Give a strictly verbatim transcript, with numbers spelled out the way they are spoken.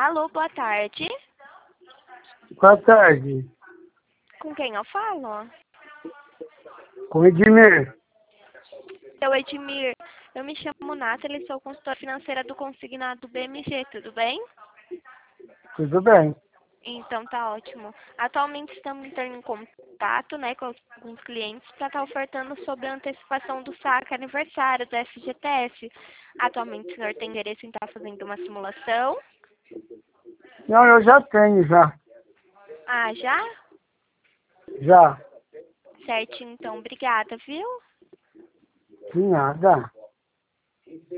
Alô, boa tarde. Boa tarde. Com quem eu falo? Com o Edmir. Eu, Edmir, eu me chamo Nathalie, sou consultora financeira do Consignado B M G, tudo bem? Tudo bem. Então tá ótimo. Atualmente estamos entrando em contato, né, com alguns clientes para estar ofertando sobre a antecipação do saque aniversário do F G T S. Atualmente o senhor tem interesse em estar fazendo uma simulação? Não, eu já tenho, já. Ah, já? Já. Certinho, então. Obrigada, viu? De nada.